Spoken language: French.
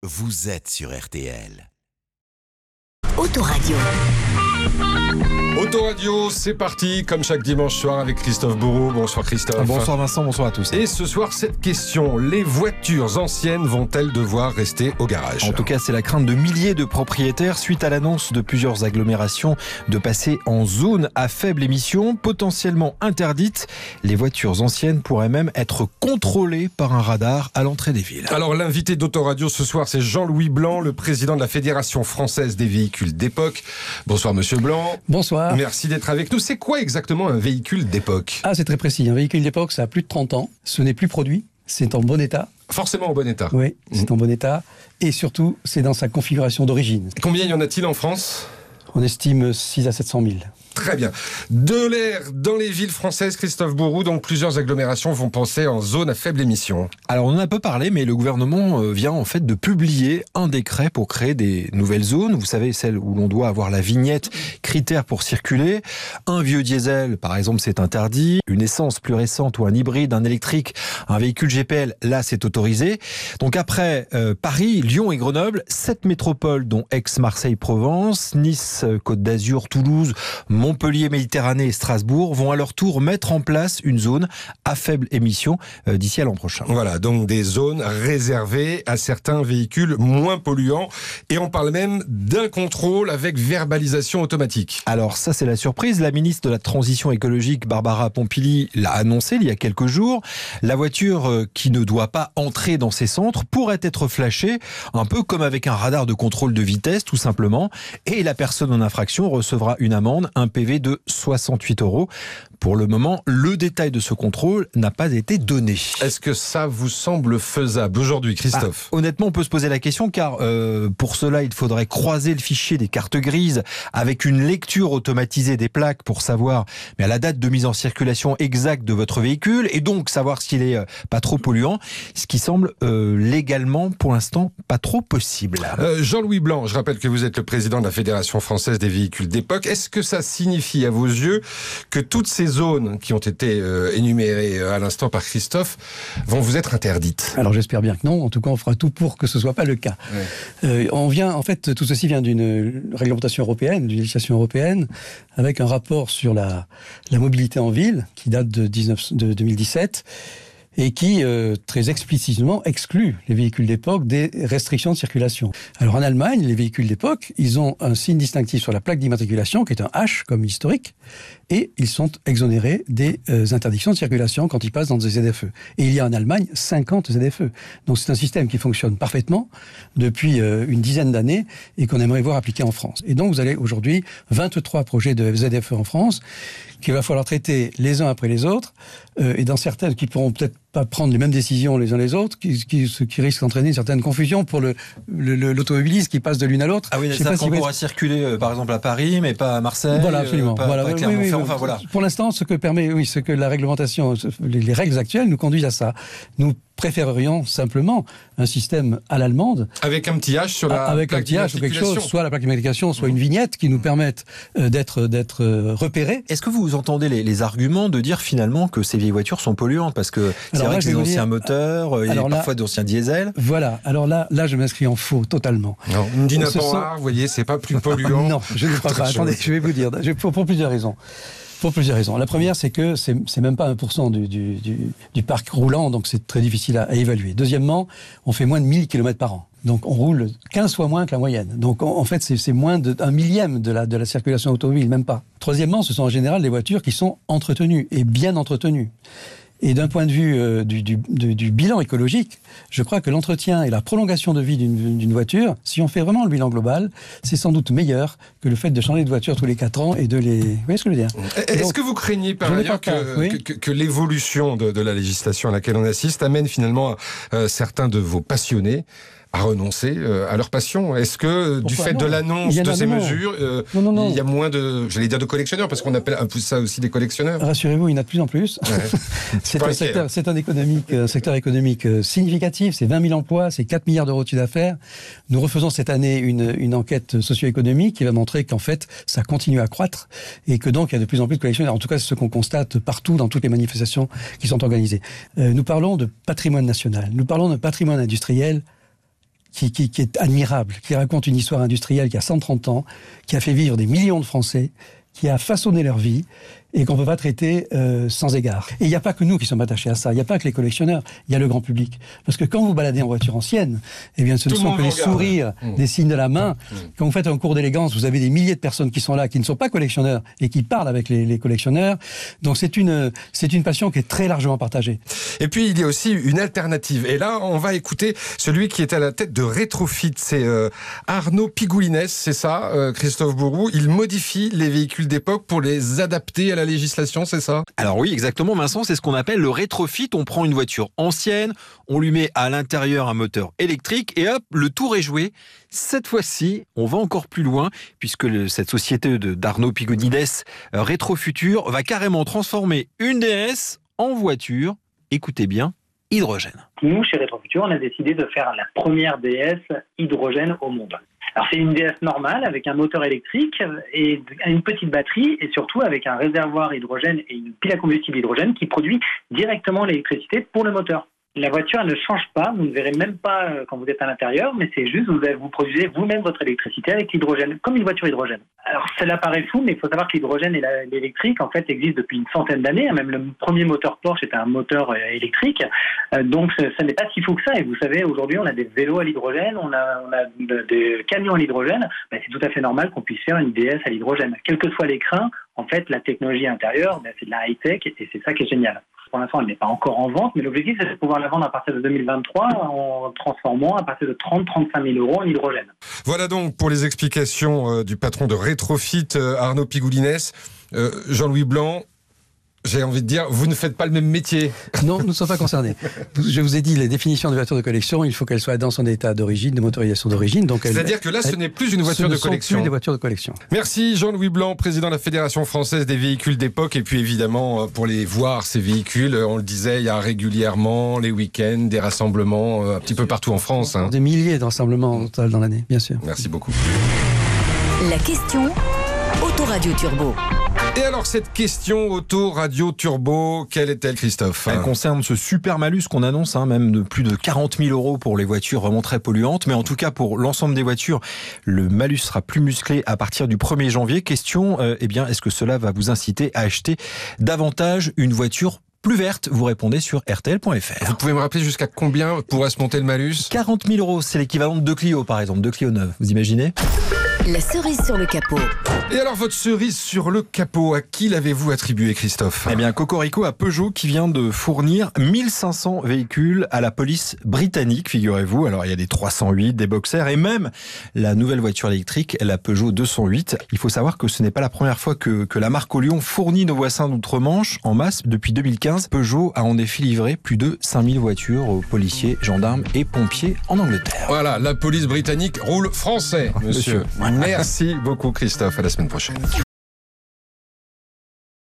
vous êtes sur RTL. Autoradio. Autoradio, c'est parti, comme chaque dimanche soir avec Christophe Bourreau. Bonsoir Christophe. Bonsoir Vincent, bonsoir à tous. Et ce soir, cette question, les voitures anciennes vont-elles devoir rester au garage ? En tout cas, c'est la crainte de milliers de propriétaires suite à l'annonce de plusieurs agglomérations de passer en zone à faible émission, potentiellement interdite. Les voitures anciennes pourraient même être contrôlées par un radar à l'entrée des villes. Alors l'invité d'Autoradio ce soir, c'est Jean-Louis Blanc, le président de la Fédération française des véhicules d'époque. Bonsoir Monsieur Blanc. Bonsoir. Merci d'être avec nous. C'est quoi exactement un véhicule d'époque ? Ah, c'est très précis. Un véhicule d'époque, ça a plus de 30 ans. Ce n'est plus produit. C'est en bon état. Forcément en bon état. Oui, c'est en bon état. Et surtout, c'est dans sa configuration d'origine. Combien y en a-t-il en France ? On estime 6 à 700 000. Très bien. De l'air dans les villes françaises, Christophe Bourreau, donc plusieurs agglomérations vont penser en zone à faible émission. Alors on en a peu parlé, mais le gouvernement vient en fait de publier un décret pour créer des nouvelles zones. Vous savez, celles où l'on doit avoir la vignette critères pour circuler. Un vieux diesel, par exemple, c'est interdit. Une essence plus récente ou un hybride, un électrique, un véhicule GPL, là c'est autorisé. Donc après Paris, Lyon et Grenoble, 7 métropoles dont Aix, Marseille, Provence, Nice, Côte d'Azur, Toulouse, Montpellier, Méditerranée et Strasbourg vont à leur tour mettre en place une zone à faible émission d'ici à l'an prochain. Voilà, donc des zones réservées à certains véhicules moins polluants. Et on parle même d'un contrôle avec verbalisation automatique. Alors ça, c'est la surprise. La ministre de la Transition écologique, Barbara Pompili, l'a annoncé il y a quelques jours. La voiture qui ne doit pas entrer dans ces centres pourrait être flashée, un peu comme avec un radar de contrôle de vitesse, tout simplement. Et la personne en infraction recevra une amende, un PV de 68 €. Pour le moment, le détail de ce contrôle n'a pas été donné. Est-ce que ça vous semble faisable aujourd'hui, Christophe ? Honnêtement, on peut se poser la question car pour cela, il faudrait croiser le fichier des cartes grises avec une lecture automatisée des plaques pour savoir la date de mise en circulation exacte de votre véhicule et donc savoir s'il est pas trop polluant, ce qui semble légalement pour l'instant pas trop possible. Jean-Louis Blanc, je rappelle que vous êtes le président de la Fédération française des véhicules d'époque. Est-ce que ça signifie à vos yeux que toutes ces zones qui ont été énumérées à l'instant par Christophe vont vous être interdites ? Alors j'espère bien que non. En tout cas, on fera tout pour que ce ne soit pas le cas. Ouais. En fait, tout ceci vient d'une réglementation européenne, d'une législation européenne, avec un rapport sur la mobilité en ville qui date de 2017. Et qui, très explicitement, exclut les véhicules d'époque des restrictions de circulation. Alors en Allemagne, les véhicules d'époque, ils ont un signe distinctif sur la plaque d'immatriculation, qui est un H comme historique, et ils sont exonérés des interdictions de circulation quand ils passent dans des ZFE. Et il y a en Allemagne 50 ZFE. Donc c'est un système qui fonctionne parfaitement depuis une dizaine d'années et qu'on aimerait voir appliqué en France. Et donc vous avez aujourd'hui 23 projets de ZFE en France qu'il va falloir traiter les uns après les autres, et dans certaines qui pourront peut-être pas prendre les mêmes décisions les uns les autres, ce qui risque d'entraîner une certaine confusion pour l'automobiliste qui passe de l'une à l'autre. Ah oui, ça pourra circuler par exemple à Paris, mais pas à Marseille. Voilà, absolument. Pas Clermont-Ferrand, enfin, voilà. Pour l'instant, ce que la réglementation, les règles actuelles nous conduisent à ça. Nous préférerions simplement un système à l'allemande. Avec un petit H sur la avec plaque un petit H ou quelque chose, soit la plaque d'immatriculation, soit une vignette qui nous permettent d'être repérés. Est-ce que vous entendez les arguments de dire finalement que ces vieilles voitures sont polluantes ? Parce que c'est vrai que c'est d'anciens moteurs, il y a parfois d'anciens diesels. Voilà, alors là je m'inscris en faux totalement. Non, une Dyna-Power, vous voyez, c'est pas plus polluant. Non, je ne crois pas. Attendez, je vais vous dire, pour plusieurs raisons. Pour plusieurs raisons. La première, c'est que c'est même pas 1% du parc roulant, donc c'est très difficile à évaluer. Deuxièmement, on fait moins de 1000 km par an. Donc on roule 15 fois moins que la moyenne. Donc en fait, c'est moins d'un millième de la circulation automobile, même pas. Troisièmement, ce sont en général des voitures qui sont entretenues et bien entretenues. Et d'un point de vue du bilan écologique, je crois que l'entretien et la prolongation de vie d'une voiture, si on fait vraiment le bilan global, c'est sans doute meilleur que le fait de changer de voiture tous les 4 ans et de les... Vous voyez ce que je veux dire ? Est-ce que vous craignez par ailleurs que l'évolution de la législation à laquelle on assiste amène finalement certains de vos passionnés à renoncer à leur passion? Est-ce que du fait de l'annonce de ces mesures, il y a moins de, j'allais dire de collectionneurs, parce qu'on appelle ça aussi des collectionneurs? Rassurez-vous, il y en a de plus en plus. Ouais. C'est un secteur économique significatif, c'est 20 000 emplois, c'est 4 milliards d'euros de chiffre d'affaires. Nous refaisons cette année une enquête socio-économique qui va montrer qu'en fait, ça continue à croître et que donc il y a de plus en plus de collectionneurs. En tout cas, c'est ce qu'on constate partout dans toutes les manifestations qui sont organisées. Nous parlons de patrimoine national, nous parlons de patrimoine industriel qui est admirable, qui raconte une histoire industrielle qui a 130 ans, qui a fait vivre des millions de Français, qui a façonné leur vie et qu'on ne peut pas traiter sans égard. Et il n'y a pas que nous qui sommes attachés à ça, il n'y a pas que les collectionneurs, il y a le grand public. Parce que quand vous baladez en voiture ancienne, eh bien ce ne sont que les sourires, des signes de la main. Quand vous faites un cours d'élégance, vous avez des milliers de personnes qui sont là, qui ne sont pas collectionneurs et qui parlent avec les collectionneurs. Donc c'est une passion qui est très largement partagée. Et puis il y a aussi une alternative. Et là, on va écouter celui qui est à la tête de Rétrofit. C'est Arnaud Pigoulines, c'est ça, Christophe Bourou. Il modifie les véhicules d'époque pour les adapter à la législation, c'est ça? Alors oui, exactement, Vincent, c'est ce qu'on appelle le rétrofit. On prend une voiture ancienne, on lui met à l'intérieur un moteur électrique et hop, le tour est joué. Cette fois-ci, on va encore plus loin puisque cette société d'Arnaud Pigoulines, Rétrofutur, va carrément transformer une DS en voiture, écoutez bien, hydrogène. Nous, chez Rétrofutur, on a décidé de faire la première DS hydrogène au monde. Alors c'est une DS normale avec un moteur électrique et une petite batterie et surtout avec un réservoir hydrogène et une pile à combustible hydrogène qui produit directement l'électricité pour le moteur. La voiture, elle ne change pas, vous ne verrez même pas quand vous êtes à l'intérieur, mais c'est juste vous produisez vous-même votre électricité avec l'hydrogène, comme une voiture hydrogène. Alors cela paraît fou, mais il faut savoir que l'hydrogène et l'électrique en fait existent depuis une centaine d'années. Même le premier moteur Porsche était un moteur électrique, donc ce n'est pas si fou que ça. Et vous savez, aujourd'hui on a des vélos à l'hydrogène, on a des camions à l'hydrogène. Ben, c'est tout à fait normal qu'on puisse faire une DS à l'hydrogène. Quel que soit l'écran, en fait la technologie intérieure, c'est de la high-tech et c'est ça qui est génial. Pour l'instant, elle n'est pas encore en vente, mais l'objectif, c'est de pouvoir la vendre à partir de 2023 en transformant à partir de 30-35 000 euros en hydrogène. Voilà donc pour les explications du patron de Rétrofit, Arnaud Pigoulines. Jean-Louis Blanc, j'ai envie de dire, vous ne faites pas le même métier. Non, nous ne sommes pas concernés. Je vous ai dit, les définitions de voiture de collection, il faut qu'elle soit dans son état d'origine, de motorisation d'origine. C'est-à-dire que là, ce n'est plus une voiture de collection. Ce ne sont plus des voitures de collection. Merci Jean-Louis Blanc, président de la Fédération française des véhicules d'époque. Et puis évidemment, pour les voir, ces véhicules, on le disait, il y a régulièrement les week-ends, des rassemblements un petit peu partout en France. Des milliers de rassemblements dans l'année, bien sûr. Merci beaucoup. La question Autoradio Turbo. Et alors cette question auto-radio turbo, quelle est-elle, Christophe? Elle concerne ce super malus qu'on annonce, même de plus de 40 000 euros pour les voitures vraiment très polluantes. Mais en tout cas, pour l'ensemble des voitures, le malus sera plus musclé à partir du 1er janvier. Question, est-ce que cela va vous inciter à acheter davantage une voiture plus verte? Vous répondez sur rtl.fr. Vous pouvez me rappeler jusqu'à combien pourrait se monter le malus? 40 000 euros, c'est l'équivalent de 2 Clio par exemple, 2 Clio neuves, vous imaginez? La cerise sur le capot. Et alors votre cerise sur le capot, à qui l'avez-vous attribuée, Christophe? Eh bien, cocorico à Peugeot qui vient de fournir 1500 véhicules à la police britannique, figurez-vous. Alors il y a des 308, des Boxers et même la nouvelle voiture électrique, la Peugeot 208. Il faut savoir que ce n'est pas la première fois que la marque au Lyon fournit nos voisins d'outre-Manche en masse. Depuis 2015, Peugeot a en effet livré plus de 5000 voitures aux policiers, gendarmes et pompiers en Angleterre. Voilà, la police britannique roule français, monsieur. Merci beaucoup Christophe, à la semaine prochaine.